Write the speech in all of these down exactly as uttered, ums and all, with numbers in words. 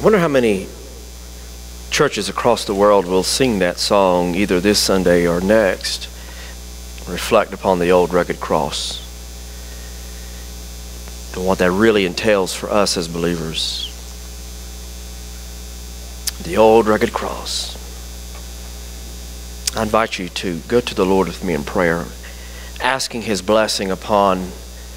wonder how many churches across the world will sing that song either this Sunday or next. Reflect upon the old rugged cross and what that really entails for us as believers. The old rugged cross. I invite you to go to the Lord with me in prayer, asking His blessing upon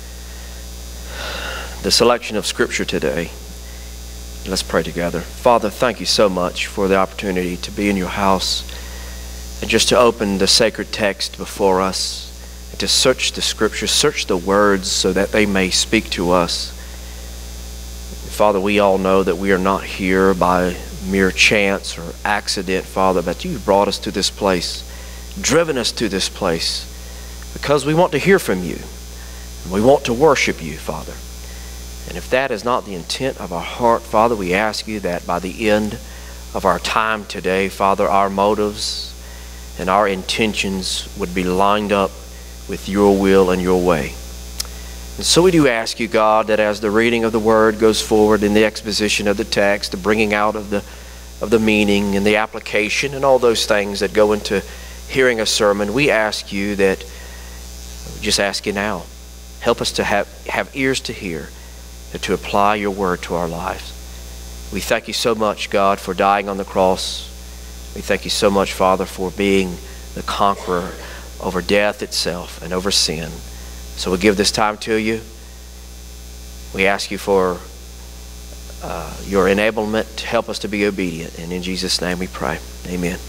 the selection of Scripture today. Let's pray together. Father, thank you so much for the opportunity to be in your house and just to open the sacred text before us and to search the Scripture, search the words so that they may speak to us. Father, we all know that we are not here by mere chance or accident, Father, but you've brought us to this place, driven us to this place because we want to hear from you and we want to worship you, Father. And if that is not the intent of our heart, Father, we ask you that by the end of our time today, Father, our motives and our intentions would be lined up with your will and your way. And so we do ask you, God, that as the reading of the Word goes forward in the exposition of the text, the bringing out of the of the meaning and the application and all those things that go into hearing a sermon, we ask you that, we just ask you now, help us to have, have ears to hear and to apply your word to our lives. We thank you so much, God, for dying on the cross. We thank you so much, Father, for being the conqueror over death itself and over sin. So we give this time to you. We ask you for uh, your enablement to help us to be obedient. And in Jesus' name we pray. Amen.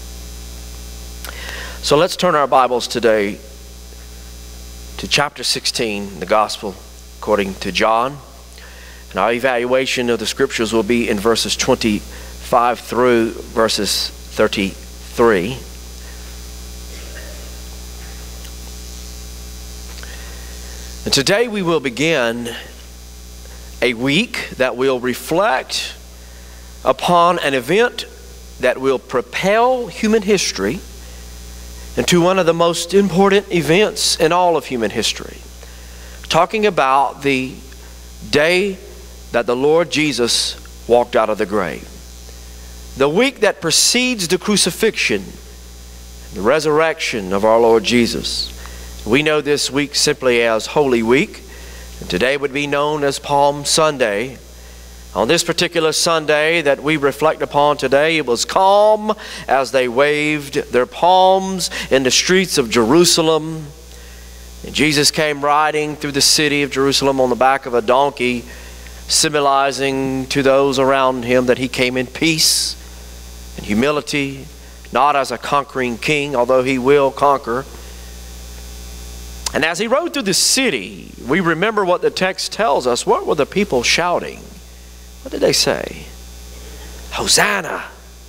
So let's turn our Bibles today to chapter sixteen, the Gospel according to John. And our evaluation of the Scriptures will be in verses twenty-five through verses thirty-three. And today we will begin a week that will reflect upon an event that will propel human history into one of the most important events in all of human history. Talking about the day that the Lord Jesus walked out of the grave. The week that precedes the crucifixion, the resurrection of our Lord Jesus. We know this week simply as Holy Week, and today would be known as Palm Sunday. On this particular Sunday that we reflect upon today, it was calm as they waved their palms in the streets of Jerusalem. And Jesus came riding through the city of Jerusalem on the back of a donkey, symbolizing to those around him that he came in peace and humility, not as a conquering king, although he will conquer. And as he rode through the city, we remember what the text tells us. What were the people shouting? What did they say? Hosanna!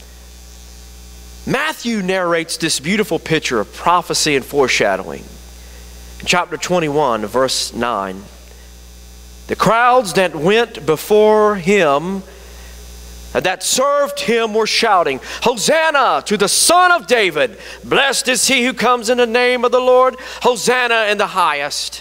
Matthew narrates this beautiful picture of prophecy and foreshadowing. In chapter twenty-one, verse nine, the crowds that went before him and that served him were shouting, Hosanna to the Son of David! Blessed is he who comes in the name of the Lord! Hosanna in the highest!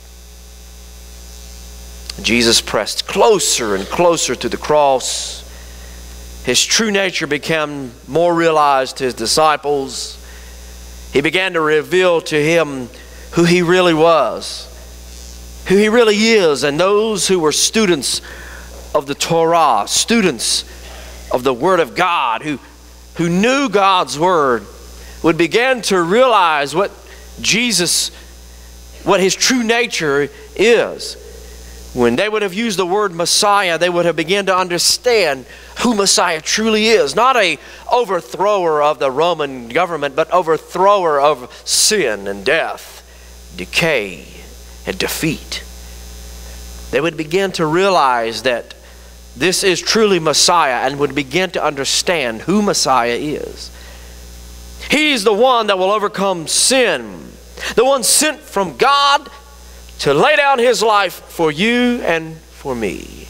Jesus pressed closer and closer to the cross. His true nature became more realized to his disciples. He began to reveal to him who he really was, who he really is. And those who were students of the Torah, students of the Word of God, who, who knew God's Word, would begin to realize what Jesus, what his true nature is. When they would have used the word Messiah, they would have begun to understand who Messiah truly is. Not a overthrower of the Roman government, but overthrower of sin and death, decay and defeat. They would begin to realize that this is truly Messiah and would begin to understand who Messiah is. He's the one that will overcome sin, the one sent from God to lay down his life for you and for me.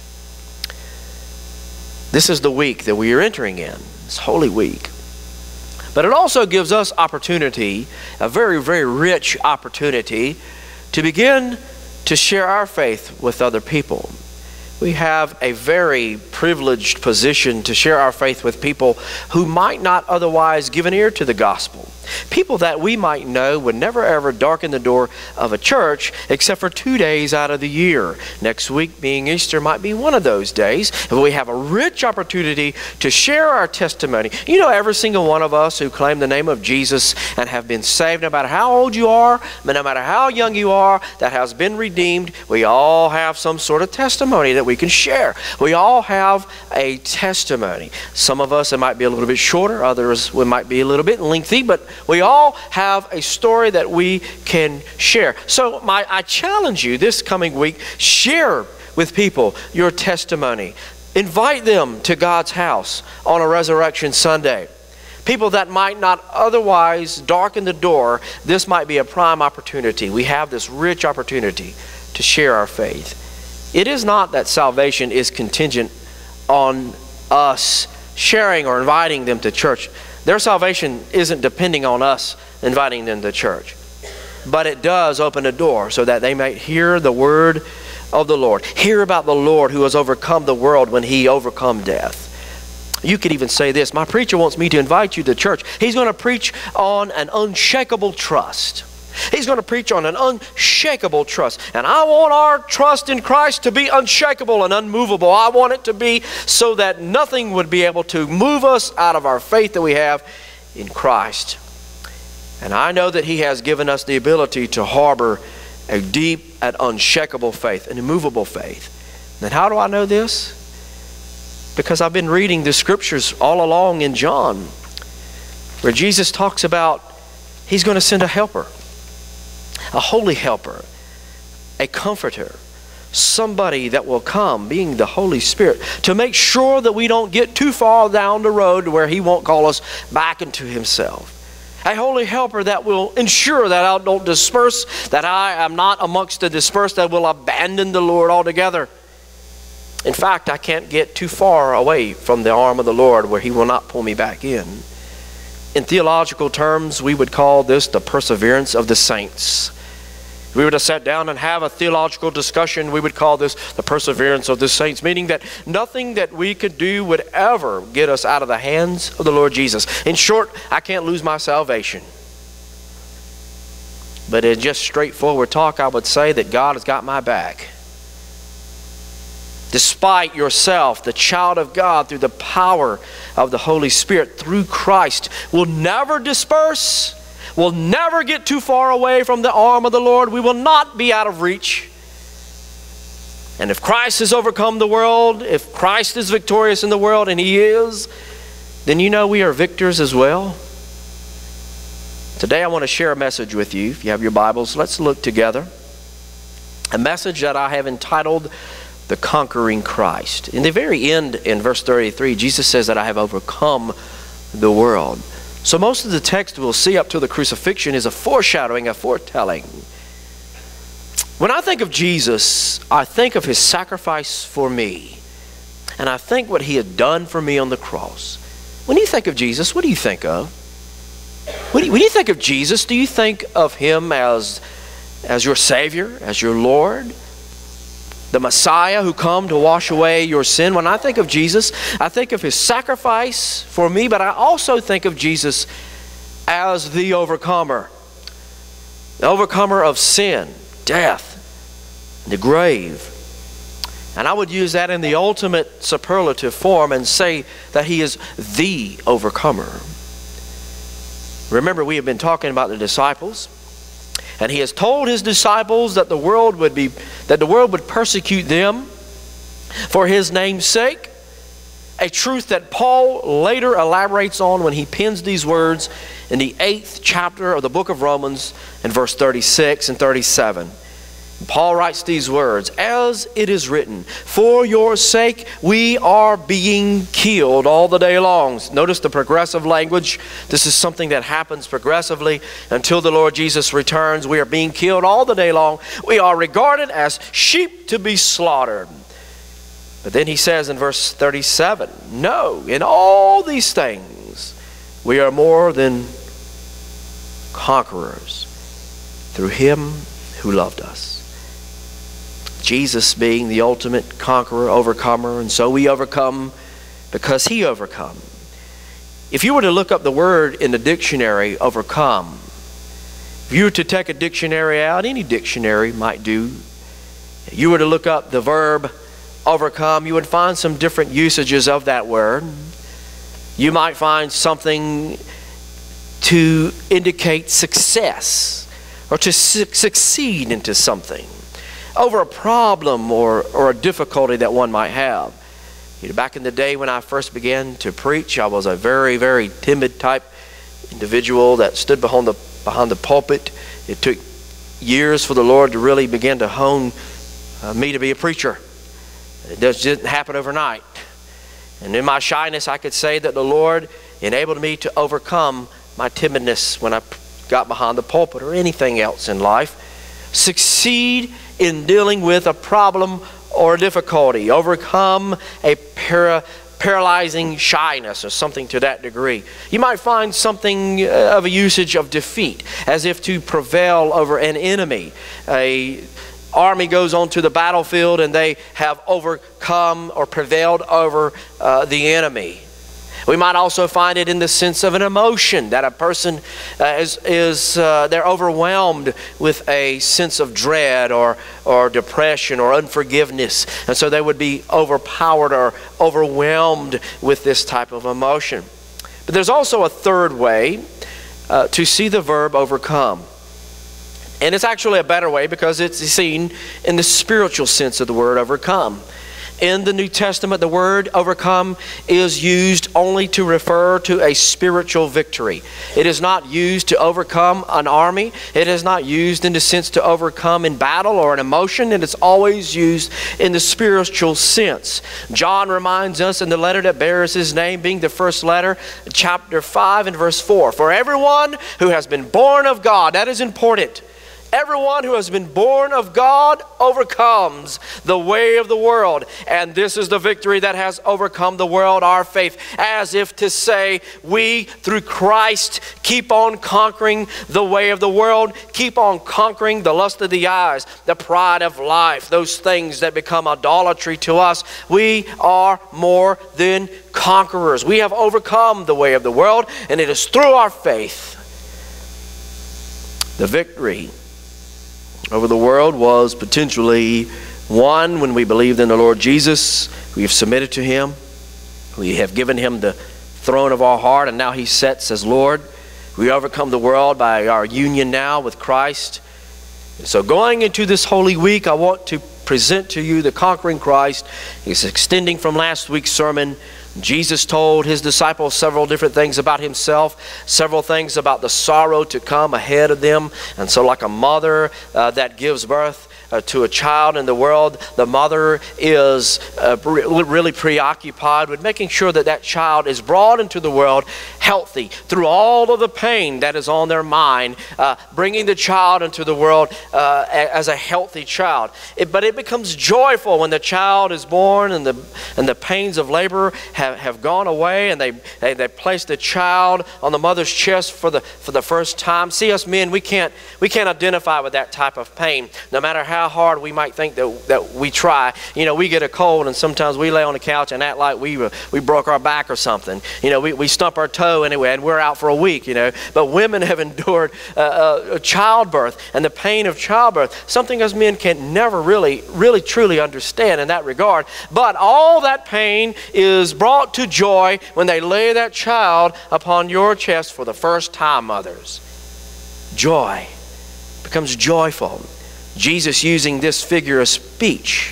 This is the week that we are entering in. It's Holy Week. But it also gives us opportunity, a very, very rich opportunity, to begin to share our faith with other people. We have a very privileged position to share our faith with people who might not otherwise give an ear to the gospel. People that we might know would never ever darken the door of a church except for two days out of the year. Next week, being Easter, might be one of those days. And we have a rich opportunity to share our testimony. You know, every single one of us who claim the name of Jesus and have been saved, no matter how old you are, no matter how young you are, that has been redeemed, we all have some sort of testimony that we can share. We all have a testimony. Some of us, it might be a little bit shorter. Others, it might be a little bit lengthy, but we all have a story that we can share. So my, I challenge you this coming week, share with people your testimony. Invite them to God's house on a Resurrection Sunday. People that might not otherwise darken the door, this might be a prime opportunity. We have this rich opportunity to share our faith. It is not that salvation is contingent on us sharing or inviting them to church. Their salvation isn't depending on us inviting them to church. But it does open a door so that they may hear the word of the Lord. Hear about the Lord who has overcome the world when He overcome death. You could even say this: my preacher wants me to invite you to church. He's going to preach on an unshakable trust. He's going to preach on an unshakable trust. And I want our trust in Christ to be unshakable and unmovable. I want it to be so that nothing would be able to move us out of our faith that we have in Christ. And I know that He has given us the ability to harbor a deep and unshakable faith, an immovable faith. And how do I know this? Because I've been reading the scriptures all along in John, where Jesus talks about He's going to send a helper. A holy helper, a comforter, somebody that will come, being the Holy Spirit, to make sure that we don't get too far down the road where He won't call us back into Himself. A holy helper that will ensure that I don't disperse, that I am not amongst the dispersed, that will abandon the Lord altogether. In fact, I can't get too far away from the arm of the Lord where He will not pull me back in. In theological terms, we would call this the perseverance of the saints. If we were to sit down and have a theological discussion, we would call this the perseverance of the saints, meaning that nothing that we could do would ever get us out of the hands of the Lord Jesus. In short, I can't lose my salvation. But in just straightforward talk, I would say that God has got my back. Despite yourself, the child of God, through the power of the Holy Spirit, through Christ, will never disperse, will never get too far away from the arm of the Lord. We will not be out of reach. And if Christ has overcome the world, if Christ is victorious in the world, and He is, then you know we are victors as well. Today I want to share a message with you. If you have your Bibles, let's look together. A message that I have entitled The Conquering Christ. In the very end, in verse thirty-three, Jesus says that I have overcome the world. So most of the text we'll see up to the crucifixion is a foreshadowing, a foretelling. When I think of Jesus, I think of His sacrifice for me. And I think what He had done for me on the cross. When you think of Jesus, what do you think of? When you, when you think of Jesus, do you think of Him as, as your Savior, as your Lord? The Messiah who come to wash away your sin. When I think of Jesus, I think of His sacrifice for me, but I also think of Jesus as the overcomer. The overcomer of sin, death, the grave. And I would use that in the ultimate superlative form and say that He is the overcomer. Remember, we have been talking about the disciples. And He has told His disciples that the world would be, that the world would persecute them for His name's sake. A truth that Paul later elaborates on when he pens these words in the eighth chapter of the book of Romans in verse thirty-six and thirty-seven. Paul writes these words, "As it is written, for your sake we are being killed all the day long." Notice the progressive language. This is something that happens progressively until the Lord Jesus returns. We are being killed all the day long. We are regarded as sheep to be slaughtered. But then he says in verse thirty-seven, "No, in all these things we are more than conquerors through Him who loved us." Jesus being the ultimate conqueror, overcomer, and so we overcome because He overcome. If you were to look up the word in the dictionary, overcome, if you were to take a dictionary out, any dictionary might do, you were to look up the verb overcome, you would find some different usages of that word. You might find something to indicate success or to su- succeed into something over a problem or, or a difficulty that one might have. You know, back in the day when I first began to preach, I was a very, very timid type individual that stood behind the, behind the pulpit. It took years for the Lord to really begin to hone uh, me to be a preacher. It just didn't happen overnight. And in my shyness, I could say that the Lord enabled me to overcome my timidness when I got behind the pulpit or anything else in life. Succeed in dealing with a problem or a difficulty. Overcome a para, paralyzing shyness or something to that degree. You might find something of a usage of defeat, as if to prevail over an enemy. A army goes onto the battlefield and they have overcome or prevailed over uh, the enemy. We might also find it in the sense of an emotion, that a person uh, is, is uh, they're overwhelmed with a sense of dread or, or depression or unforgiveness. And so they would be overpowered or overwhelmed with this type of emotion. But there's also a third way uh, to see the verb overcome. And it's actually a better way because it's seen in the spiritual sense of the word overcome. In the New Testament, the word overcome is used only to refer to a spiritual victory. It is not used to overcome an army. It is not used in the sense to overcome in battle or an emotion. It is always used in the spiritual sense. John reminds us in the letter that bears his name, being the first letter, chapter five and verse four. For everyone who has been born of God, that is important. Everyone who has been born of God overcomes the way of the world. And this is the victory that has overcome the world, our faith. As if to say, we through Christ keep on conquering the way of the world, keep on conquering the lust of the eyes, the pride of life, those things that become idolatry to us. We are more than conquerors. We have overcome the way of the world, and it is through our faith. The victory over the world was potentially won when we believed in the Lord Jesus. We have submitted to Him. We have given Him the throne of our heart, and now He sits as Lord. We overcome the world by our union now with Christ. So going into this Holy Week, I want to present to you the conquering Christ. It's extending from last week's sermon. Jesus told His disciples several different things about Himself, several things about the sorrow to come ahead of them. And so like a mother uh, that gives birth Uh, to a child in the world, the mother is uh, really preoccupied with making sure that that child is brought into the world healthy through all of the pain that is on their mind, uh, bringing the child into the world uh, as a healthy child. It, but it becomes joyful when the child is born and the and the pains of labor have, have gone away, and they, they they place the child on the mother's chest for the for the first time. See, us men, we can't we can't identify with that type of pain, no matter how how hard we might think that, that we try. You know, we get a cold and sometimes we lay on the couch and act like we we broke our back or something. You know, we, we stump our toe anyway and we're out for a week, you know. But women have endured uh, uh, childbirth and the pain of childbirth, something us men can never really, really truly understand in that regard. But all that pain is brought to joy when they lay that child upon your chest for the first time, mothers. Joy becomes joyful. Jesus using this figure of speech.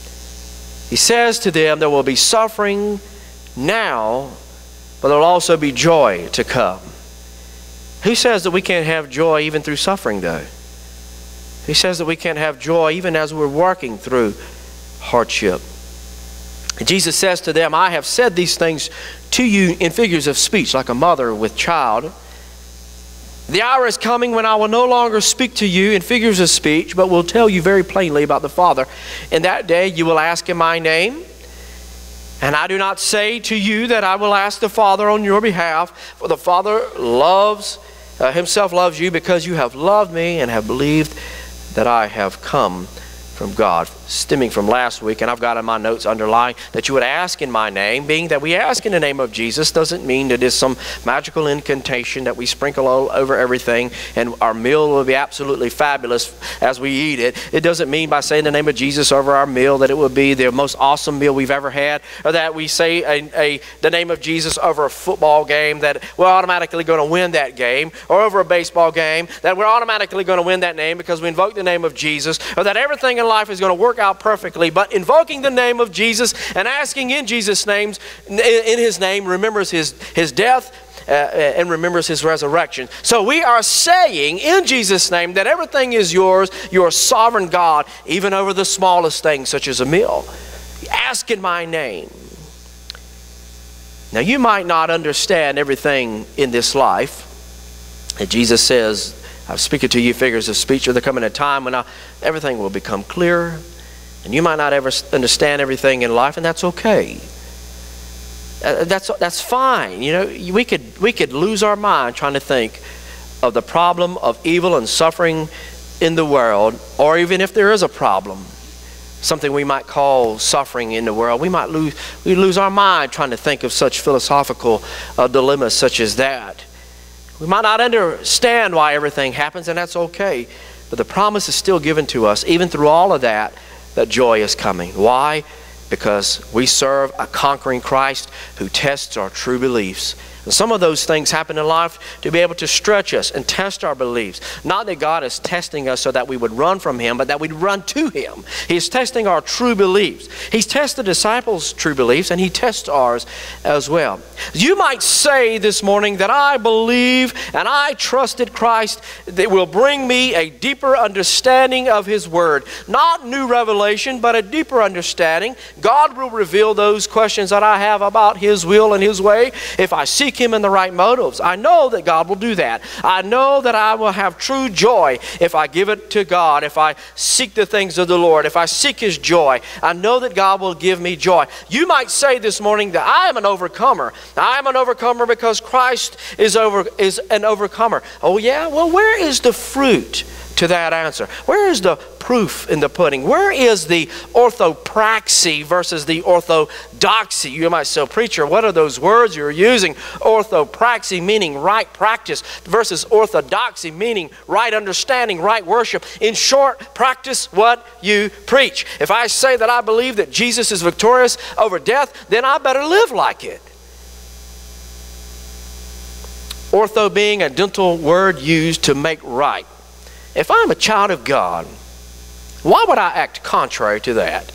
He says to them, there will be suffering now, but there will also be joy to come. Who says that we can't have joy even through suffering, though? He says that we can't have joy even as we're working through hardship. And Jesus says to them, I have said these things to you in figures of speech, like a mother with child. The hour is coming when I will no longer speak to you in figures of speech, but will tell you very plainly about the Father. In that day you will ask in my name. And I do not say to you that I will ask the Father on your behalf, for the Father loves, uh, Himself loves you because you have loved me and have believed that I have come from God. stemming from last week, and I've got in my notes underlined, that you would ask in my name, being that we ask in the name of Jesus doesn't mean that it's some magical incantation that we sprinkle all over everything and our meal will be absolutely fabulous as we eat it. It doesn't mean by saying the name of Jesus over our meal that it will be the most awesome meal we've ever had, or that we say a, a, the name of Jesus over a football game that we're automatically going to win that game, or over a baseball game that we're automatically going to win that name because we invoke the name of Jesus, or that everything in life is going to work out perfectly. But invoking the name of Jesus and asking in Jesus' names, in His name, remembers His, his death uh, and remembers His resurrection. So we are saying in Jesus' name that everything is yours. You're a sovereign God, even over the smallest things such as a meal. Ask in my name. Now you might not understand everything in this life. And Jesus says, I'm speaking to you figures of speech, or there coming a time when I, everything will become clearer. And you might not ever understand everything in life, and that's okay. Uh, that's that's fine. You know, we could we could lose our mind trying to think of the problem of evil and suffering in the world, or even if there is a problem, something we might call suffering in the world, we might lose we lose our mind trying to think of such philosophical uh, dilemmas such as that. We might not understand why everything happens, and that's okay. But the promise is still given to us, even through all of that, that joy is coming. Why? Because we serve a conquering Christ who tests our true beliefs. And some of those things happen in life to be able to stretch us and test our beliefs. Not that God is testing us so that we would run from Him, but that we'd run to Him. He's testing our true beliefs. He's tested the disciples' true beliefs, and He tests ours as well. You might say this morning that I believe and I trusted Christ that will bring me a deeper understanding of His Word. Not new revelation, but a deeper understanding. God will reveal those questions that I have about His will and His way if I seek Him in the right motives. I know that God will do that. I know that I will have true joy if I give it to God, if I seek the things of the Lord, if I seek His joy. I know that God will give me joy. You might say this morning that I am an overcomer. I am an overcomer because Christ is over is an overcomer. Oh yeah? Well, where is the fruit to that answer? Where is the proof in the pudding? Where is the orthopraxy versus the orthodoxy? You might say, preacher, what are those words you're using? Orthopraxy meaning right practice versus orthodoxy meaning right understanding, right worship. In short, practice what you preach. If I say that I believe that Jesus is victorious over death, then I better live like it. Ortho being a dental word used to make right. If I'm a child of God, why would I act contrary to that?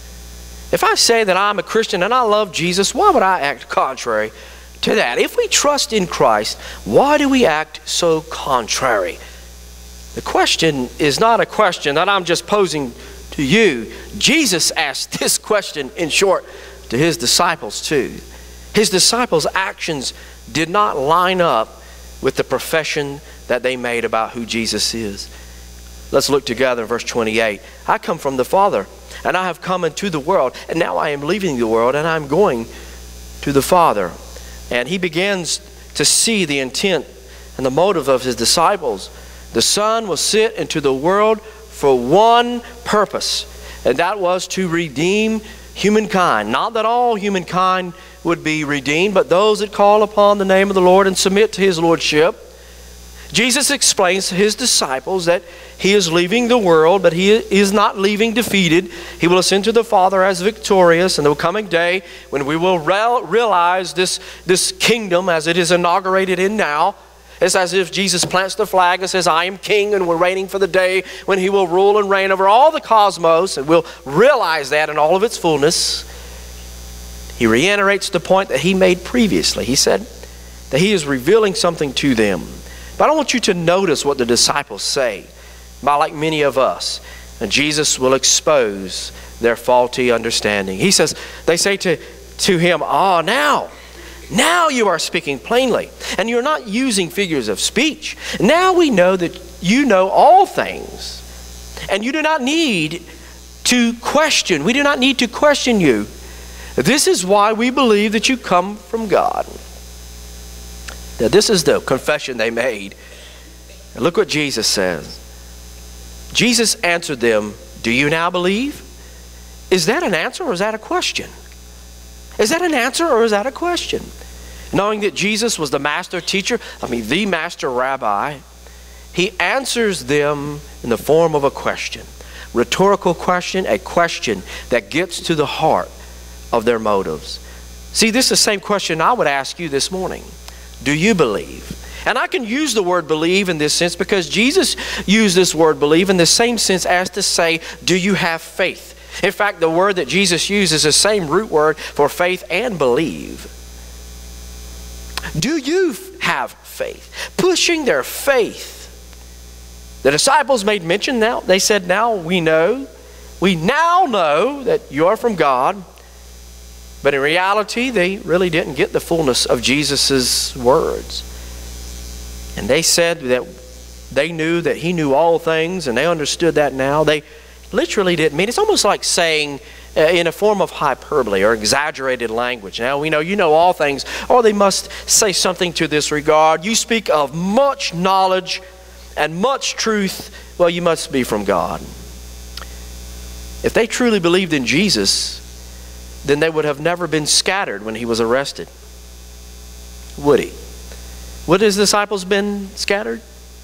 If I say that I'm a Christian and I love Jesus, why would I act contrary to that? If we trust in Christ, why do we act so contrary? The question is not a question that I'm just posing to you. Jesus asked this question, in short, to His disciples too. His disciples' actions did not line up with the profession that they made about who Jesus is. Let's look together in verse twenty-eight. I come from the Father, and I have come into the world, and now I am leaving the world, and I'm going to the Father. And he begins to see the intent and the motive of his disciples. The Son was sent into the world for one purpose, and that was to redeem humankind. Not that all humankind would be redeemed, but those that call upon the name of the Lord and submit to His lordship. Jesus explains to His disciples that He is leaving the world, but He is not leaving defeated. He will ascend to the Father as victorious, and there will come a day when we will realize this, this kingdom as it is inaugurated in now. It's as if Jesus plants the flag and says, I am king, and we're waiting for the day when He will rule and reign over all the cosmos, and we'll realize that in all of its fullness. He reiterates the point that He made previously. He said that He is revealing something to them. But I want you to notice what the disciples say, by like many of us. And Jesus will expose their faulty understanding. He says, they say to, to Him, ah, now, now you are speaking plainly, and you're not using figures of speech. Now we know that you know all things, and you do not need to question. We do not need to question you. This is why we believe that you come from God. Now, this is the confession they made. And look what Jesus says. Jesus answered them, do you now believe? Is that an answer or is that a question? Is that an answer or is that a question? Knowing that Jesus was the master teacher, I mean the master rabbi, he answers them in the form of a question. Rhetorical question, a question that gets to the heart of their motives. See, this is the same question I would ask you this morning. Do you believe? And I can use the word believe in this sense because Jesus used this word believe in the same sense as to say, do you have faith? In fact, the word that Jesus used is the same root word for faith and believe. Do you have faith? Pushing their faith. The disciples made mention now. They said, now we know. We now know that you are from God. But in reality, they really didn't get the fullness of Jesus' words. And they said that they knew that he knew all things, and they understood that now. They literally didn't mean. It's almost like saying uh, in a form of hyperbole or exaggerated language. Now we know you know all things, or they must say something to this regard. You speak of much knowledge and much truth. Well, you must be from God. If they truly believed in Jesus, then they would have never been scattered when he was arrested. Would he? Would his disciples been scattered?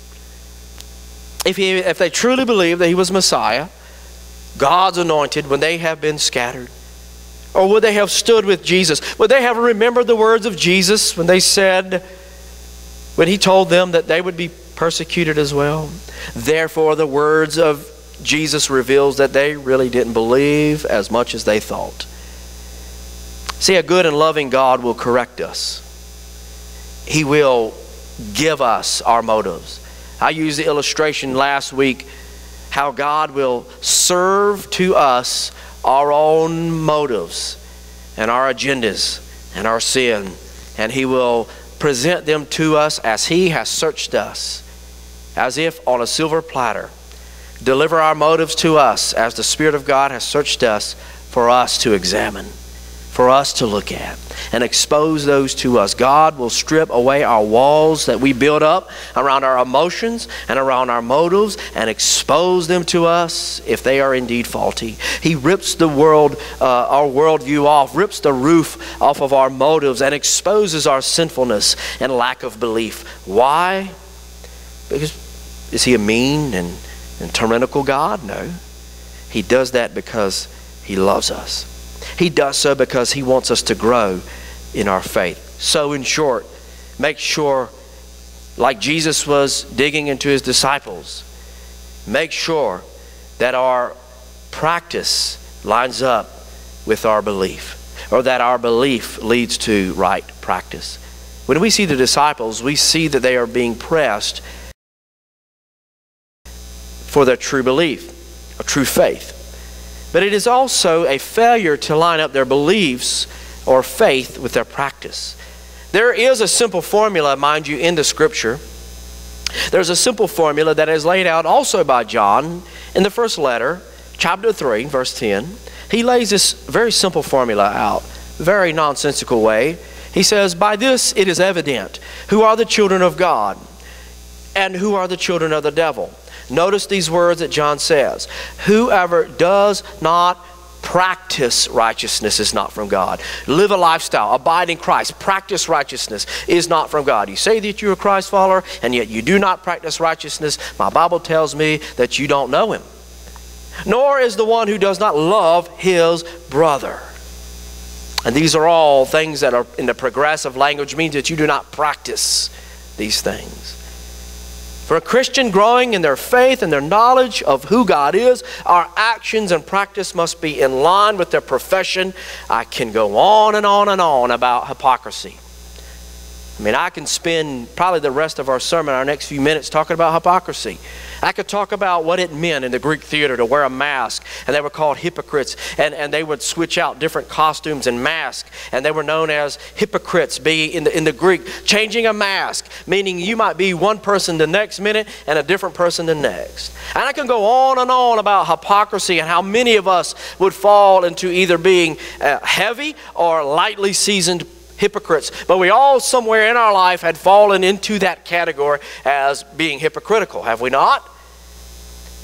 If, he, if they truly believed that he was Messiah, God's anointed, would they have been scattered? Or would they have stood with Jesus? Would they have remembered the words of Jesus when they said, when he told them that they would be persecuted as well? Therefore, the words of Jesus reveals that they really didn't believe as much as they thought. See, a good and loving God will correct us. He will give us our motives. I used the illustration last week how God will serve to us our own motives and our agendas and our sin. And he will present them to us as he has searched us, as if on a silver platter. Deliver our motives to us as the Spirit of God has searched us for us to examine, for us to look at, and expose those to us. God will strip away our walls that we build up around our emotions and around our motives and expose them to us if they are indeed faulty. He rips the world, uh, our worldview off, rips the roof off of our motives and exposes our sinfulness and lack of belief. Why? Because is he a mean and, and tyrannical God? No. He does that because he loves us. He does so because he wants us to grow in our faith. So in short, make sure, like Jesus was digging into his disciples, make sure that our practice lines up with our belief, or that our belief leads to right practice. When we see the disciples, we see that they are being pressed for their true belief, a true faith. But it is also a failure to line up their beliefs or faith with their practice. There is a simple formula, mind you, in the Scripture. There's a simple formula that is laid out also by John in the first letter, chapter three, verse ten. He lays this very simple formula out, very nonsensical way. He says, by this it is evident who are the children of God and who are the children of the devil. Notice these words that John says. Whoever does not practice righteousness is not from God. Live a lifestyle, abide in Christ, practice righteousness is not from God. You say that you're a Christ follower and yet you do not practice righteousness. My Bible tells me that you don't know him. Nor is the one who does not love his brother. And these are all things that are in the progressive language, means that you do not practice these things. For a Christian growing in their faith and their knowledge of who God is, our actions and practice must be in line with their profession. I can go on and on and on about hypocrisy. I mean, I can spend probably the rest of our sermon, our next few minutes, talking about hypocrisy. I could talk about what it meant in the Greek theater to wear a mask, and they were called hypocrites, and, and they would switch out different costumes and masks, and they were known as hypocrites be in the, in the Greek. Changing a mask, meaning you might be one person the next minute and a different person the next. And I can go on and on about hypocrisy and how many of us would fall into either being uh, heavy or lightly seasoned hypocrites. But we all somewhere in our life had fallen into that category as being hypocritical, have we not?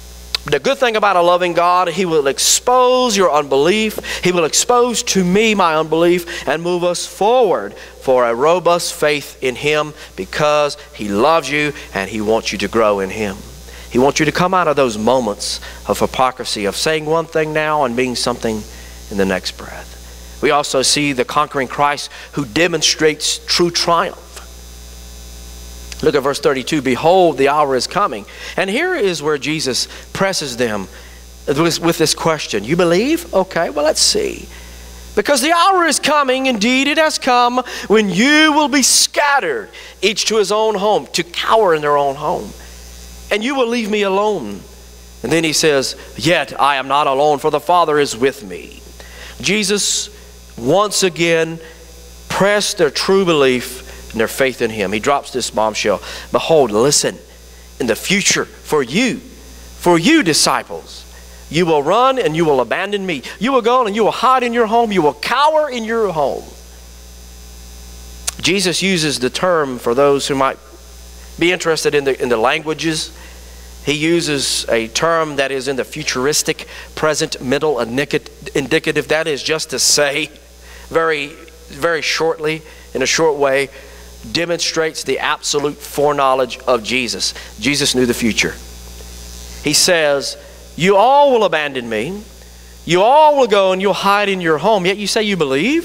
The good thing about a loving God, He will expose your unbelief. He will expose to me my unbelief and move us forward for a robust faith in Him, because He loves you and He wants you to grow in Him. He wants you to come out of those moments of hypocrisy, of saying one thing now and being something in the next breath. We also see the conquering Christ who demonstrates true triumph. Look at verse thirty-two. Behold, the hour is coming. And here is where Jesus presses them with, with this question. You believe? Okay, well, let's see. Because the hour is coming, indeed it has come, when you will be scattered, each to his own home, to cower in their own home. And you will leave me alone. And then he says, yet I am not alone, for the Father is with me. Jesus once again pressed their true belief and their faith in Him. He drops this bombshell. Behold, listen, in the future, for you, for you disciples, you will run and you will abandon me. You will go and you will hide in your home. You will cower in your home. Jesus uses the term, for those who might be interested in the, in the languages, He uses a term that is in the futuristic, present, middle, indicative. That is just to say, very, very shortly, in a short way, demonstrates the absolute foreknowledge of Jesus. Jesus knew the future. He says, you all will abandon me. You all will go and you'll hide in your home. Yet you say you believe?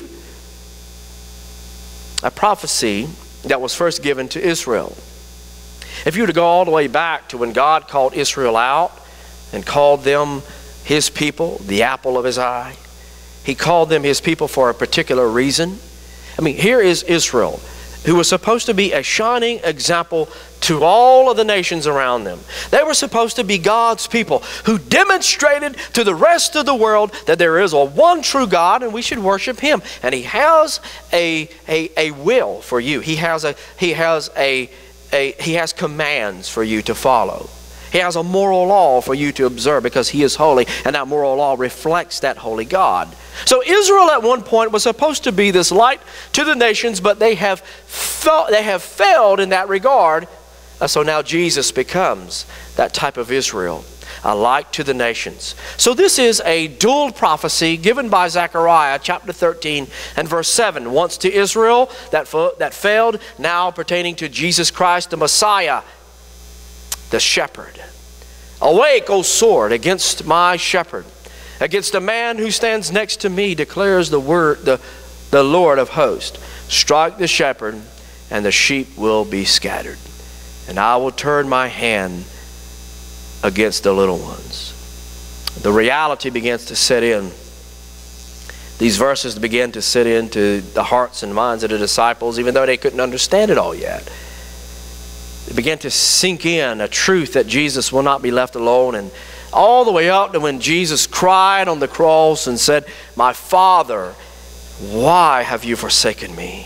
A prophecy that was first given to Israel. If you were to go all the way back to when God called Israel out and called them His people, the apple of His eye, He called them His people for a particular reason. I mean, here is Israel, who was supposed to be a shining example to all of the nations around them. They were supposed to be God's people who demonstrated to the rest of the world that there is a one true God and we should worship Him. And He has a, a, a will for you. He has a, he has a, a, He has commands for you to follow. He has a moral law for you to observe, because He is holy, and that moral law reflects that holy God. So Israel at one point was supposed to be this light to the nations, but they have, fa- they have failed in that regard. Uh, so now Jesus becomes that type of Israel, a light to the nations. So this is a dual prophecy given by Zechariah chapter thirteen and verse seven. Once to Israel that, fa- that failed, now pertaining to Jesus Christ the Messiah, the shepherd. Awake, O sword, against my shepherd, against a man who stands next to me, declares the word, the, the Lord of hosts. Strike the shepherd, and the sheep will be scattered. And I will turn my hand against the little ones. The reality begins to set in. These verses begin to set into the hearts and minds of the disciples, even though they couldn't understand it all yet. It began to sink in a truth that Jesus will not be left alone, and all the way up to when Jesus cried on the cross and said, my Father, why have you forsaken me?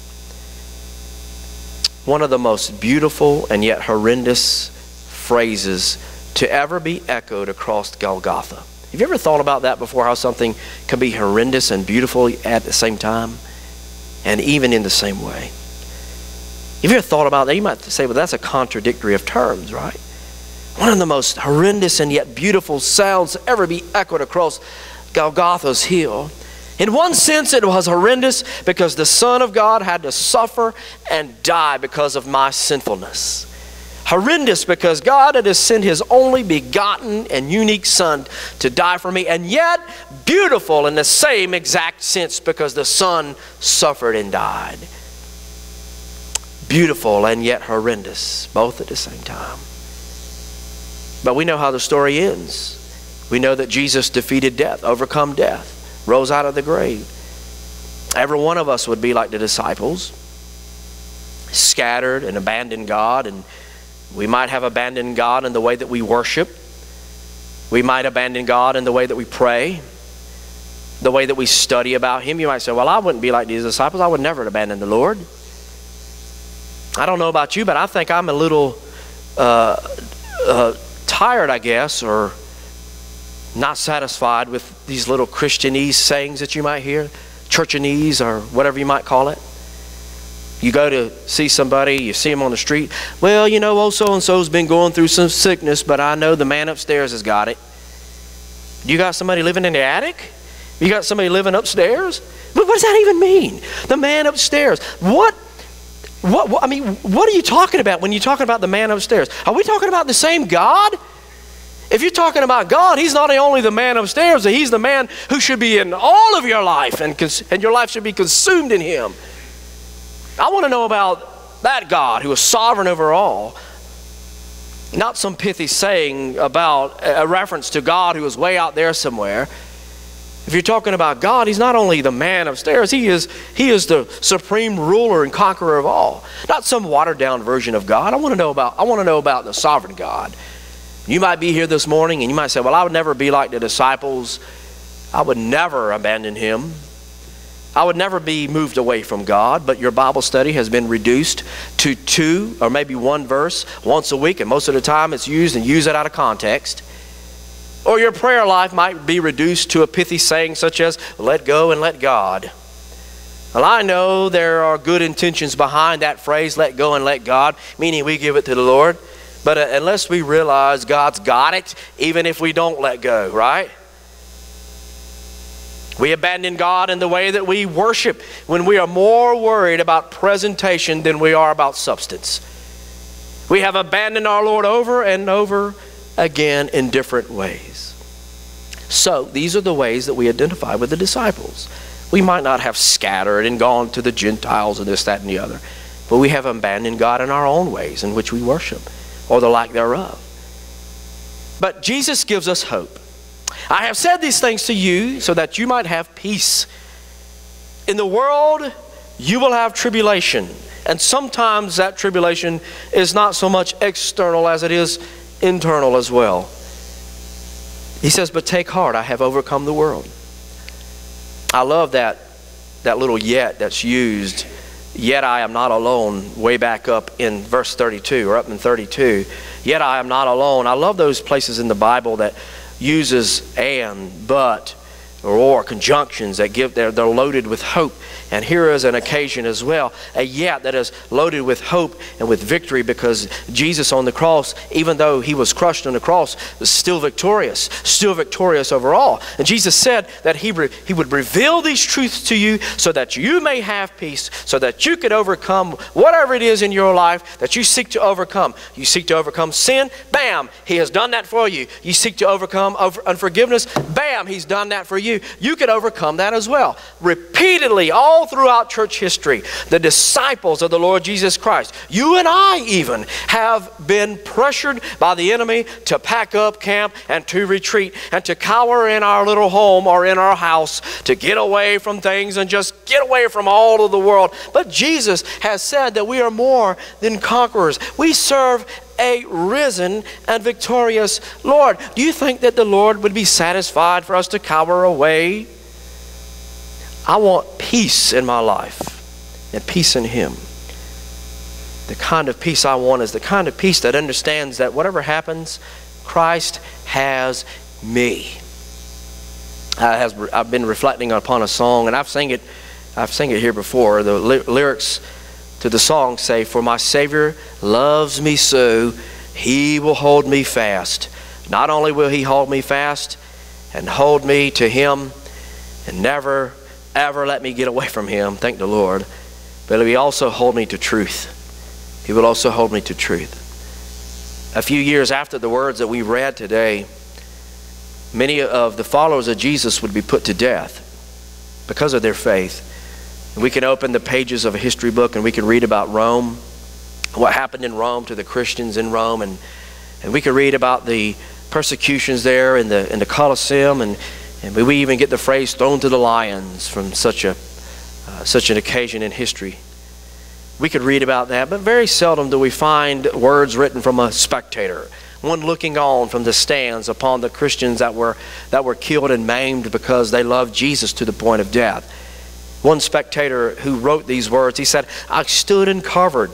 One of the most beautiful and yet horrendous phrases to ever be echoed across Golgotha. Have you ever thought about that before, how something can be horrendous and beautiful at the same time, and even in the same way? Have you ever thought about that? You might say, well, that's a contradictory of terms, right? One of the most horrendous and yet beautiful sounds to ever be echoed across Golgotha's hill. In one sense, it was horrendous because the Son of God had to suffer and die because of my sinfulness. Horrendous because God had to send His only begotten and unique Son to die for me. And yet, beautiful in the same exact sense because the Son suffered and died. Beautiful and yet horrendous, both at the same time. But we know how the story ends. We know that Jesus defeated death, overcome death, rose out of the grave. Every one of us would be like the disciples, scattered and abandoned God. And we might have abandoned God in the way that we worship. We might abandon God in the way that we pray, the way that we study about Him. You might say, well, I wouldn't be like these disciples. I would never abandon the Lord. I don't know about you, but I think I'm a little uh, uh, tired, I guess, or not satisfied with these little Christianese sayings that you might hear, churchanese or whatever you might call it. You go to see somebody, you see them on the street. Well, you know, old so-and-so's been going through some sickness, but I know the man upstairs has got it. You got somebody living in the attic? You got somebody living upstairs? But what does that even mean? The man upstairs. What, what, what, I mean, what are you talking about when you're talking about the man upstairs? Are we talking about the same God? If you're talking about God, He's not only the man upstairs, but He's the man who should be in all of your life, and, cons- and your life should be consumed in Him. I want to know about that God who is sovereign over all. Not some pithy saying about a reference to God who is way out there somewhere. If you're talking about God, He's not only the man upstairs, He is, he is the supreme ruler and conqueror of all. Not some watered down version of God. I want to know about, I want to know about the sovereign God. You might be here this morning and you might say, well, I would never be like the disciples. I would never abandon Him. I would never be moved away from God, but your Bible study has been reduced to two or maybe one verse once a week, and most of the time it's used and use it out of context. Or your prayer life might be reduced to a pithy saying such as, let go and let God. Well, I know there are good intentions behind that phrase, let go and let God, meaning we give it to the Lord. But uh, unless we realize God's got it, even if we don't let go, right? We abandon God in the way that we worship when we are more worried about presentation than we are about substance. We have abandoned our Lord over and over again in different ways. So these are the ways that we identify with the disciples. We might not have scattered and gone to the Gentiles and this, that, and the other, but we have abandoned God in our own ways in which we worship, or the lack thereof. But Jesus gives us hope. I have said these things to you so that you might have peace. In the world, you will have tribulation. And sometimes that tribulation is not so much external as it is internal as well. He says, but take heart, I have overcome the world. I love that, that little yet that's used. Yet I am not alone, way back up in verse thirty-two, or up in thirty-two. Yet I am not alone. I love those places in the Bible that uses and, but, or, or conjunctions that give, they're, they're loaded with hope. And here is an occasion as well, a yet that is loaded with hope and with victory, because Jesus on the cross, even though He was crushed on the cross, was still victorious, still victorious over all. And Jesus said that He, re, he would reveal these truths to you so that you may have peace, so that you could overcome whatever it is in your life that you seek to overcome. You seek to overcome sin, bam, He has done that for you. You seek to overcome unforgiveness, bam, He's done that for you. You can overcome that as well. Repeatedly, all All throughout church history, the disciples of the Lord Jesus Christ, you and I even, have been pressured by the enemy to pack up camp and to retreat and to cower in our little home or in our house, to get away from things and just get away from all of the world. But Jesus has said that we are more than conquerors. We serve a risen and victorious Lord. Do you think that the Lord would be satisfied for us to cower away? I want peace in my life and peace in Him. The kind of peace I want is the kind of peace that understands that whatever happens, Christ has me. I has, I've been reflecting upon a song, and I've sang it, I've sang it here before. The ly- lyrics to the song say, for my Savior loves me so, He will hold me fast. Not only will He hold me fast and hold me to Him and never ever let me get away from Him, thank the Lord, but He also hold me to truth. He will also hold me to truth. A few years after the words that we read today, many of the followers of Jesus would be put to death because of their faith. And we can open the pages of a history book and we can read about Rome, what happened in Rome to the Christians in Rome, and, and we can read about the persecutions there in the, in the Colosseum, and And we even get the phrase thrown to the lions from such a uh, such an occasion in history. We could read about that, but very seldom do we find words written from a spectator, one looking on from the stands upon the Christians that were that were killed and maimed because they loved Jesus to the point of death. One spectator who wrote these words, he said, I stood and covered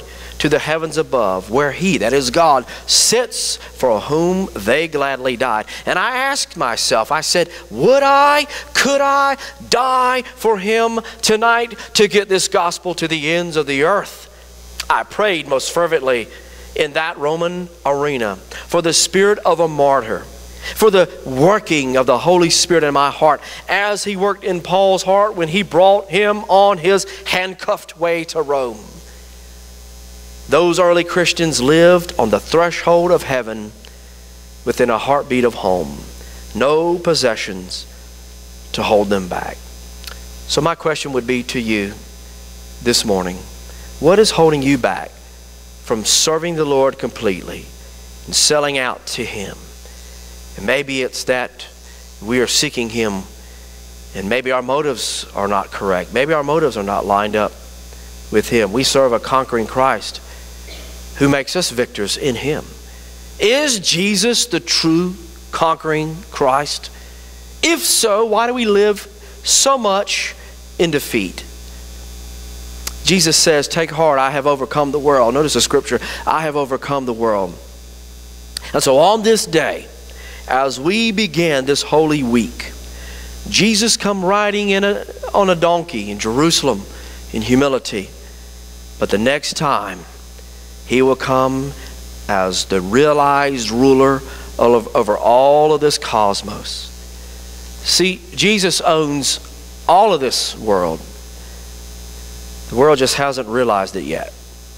to the heavens above, where he, that is God, sits, for whom they gladly died. And I asked myself, I said, would I, could I die for him tonight to get this gospel to the ends of the earth? I prayed most fervently in that Roman arena for the spirit of a martyr, for the working of the Holy Spirit in my heart, as he worked in Paul's heart when he brought him on his handcuffed way to Rome. Those early Christians lived on the threshold of heaven within a heartbeat of home. No possessions to hold them back. So my question would be to you this morning, what is holding you back from serving the Lord completely and selling out to him? And maybe it's that we are seeking him and maybe our motives are not correct. Maybe our motives are not lined up with him. We serve a conquering Christ who makes us victors in him. Is Jesus the true conquering Christ? If so, why do we live so much in defeat? Jesus says, take heart, I have overcome the world. Notice the scripture, I have overcome the world. And so on this day, as we begin this holy week, Jesus come riding in a, on a donkey in Jerusalem in humility. But the next time, he will come as the realized ruler of, over all of this cosmos. See, Jesus owns all of this world. The world just hasn't realized it yet.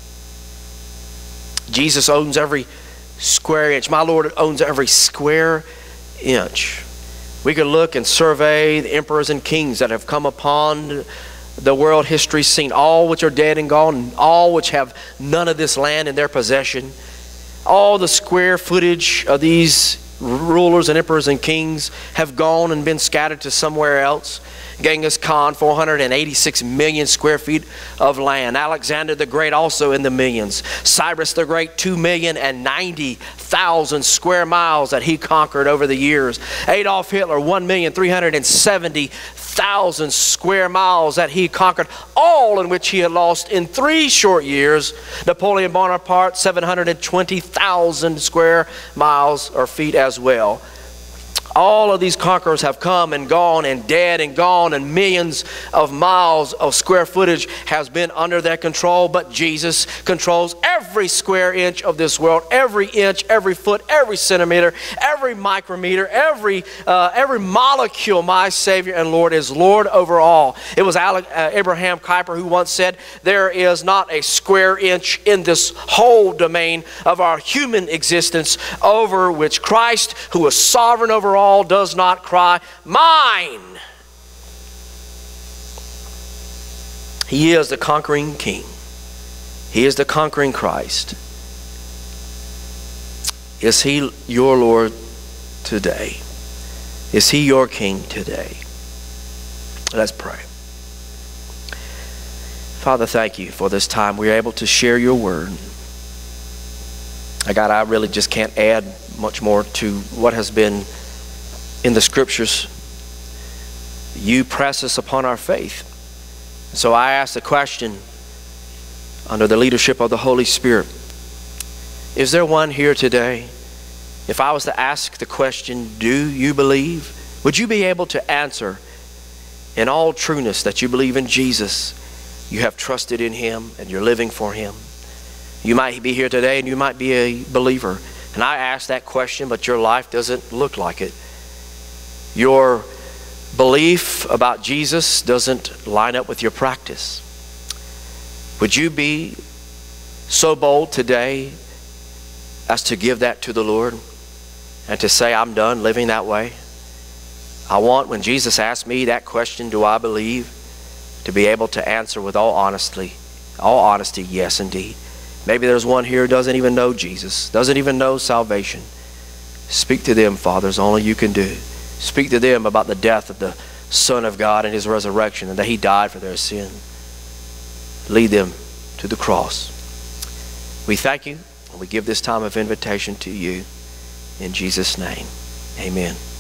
Jesus owns every square inch. My Lord owns every square inch. We could look and survey the emperors and kings that have come upon the world history scene, all which are dead and gone, and all which have none of this land in their possession. All the square footage of these rulers and emperors and kings have gone and been scattered to somewhere else. Genghis Khan, four hundred eighty-six million square feet of land. Alexander the Great also in the millions. Cyrus the Great, two million ninety thousand square miles that he conquered over the years. Adolf Hitler, one million three hundred seventy thousand square miles that he conquered, all in which he had lost in three short years. Napoleon Bonaparte, seven hundred twenty thousand square miles or feet as well. All of these conquerors have come and gone and dead and gone, and millions of miles of square footage has been under their control. But Jesus controls every square inch of this world, every inch, every foot, every centimeter, every micrometer, every uh, every molecule. My Savior and Lord is Lord over all. It was Alec, uh, Abraham Kuyper who once said, there is not a square inch in this whole domain of our human existence over which Christ, who is sovereign over all, does not cry, mine. He is the conquering King. He is the conquering Christ. Is he your Lord today? Is he your King today? Let's pray. Father, thank you for this time we are able to share your word. God, I really just can't add much more to what has been in the scriptures. You press us upon our faith. So I ask the question under the leadership of the Holy Spirit. Is there one here today? If I was to ask the question, do you believe? Would you be able to answer in all trueness that you believe in Jesus? You have trusted in him and you're living for him. You might be here today and you might be a believer. And I ask that question, but your life doesn't look like it. Your belief about Jesus doesn't line up with your practice. Would you be so bold today as to give that to the Lord and to say, I'm done living that way? I want, when Jesus asked me that question, do I believe, to be able to answer with all honesty, all honesty, yes indeed. Maybe there's one here who doesn't even know Jesus, doesn't even know salvation. Speak to them, Father, as only you can do. Speak to them about the death of the Son of God and his resurrection, and that he died for their sin. Lead them to the cross. We thank you, and we give this time of invitation to you. In Jesus' name, amen.